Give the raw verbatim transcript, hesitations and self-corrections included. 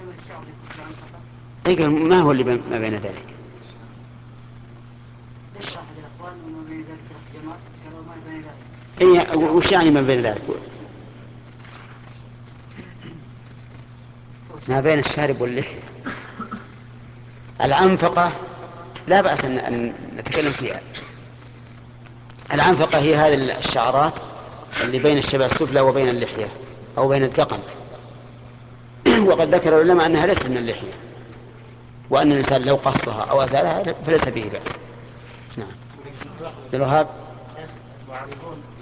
أي ما هو اللي بين ما بين ذلك؟ أي وش يعني ما بين ذلك؟ ما بين الشارب واللحية. العنفقة لا بأس أن نتكلم فيها. العنفقة هي هذه الشعرات اللي بين الشبه السفلى وبين اللحية أو بين الذقن. وقد ذكر العلماء أنها ليست من اللحية، وأن الإنسان لو قصها أو أزالها فليس به بأس. نعم. الوهاب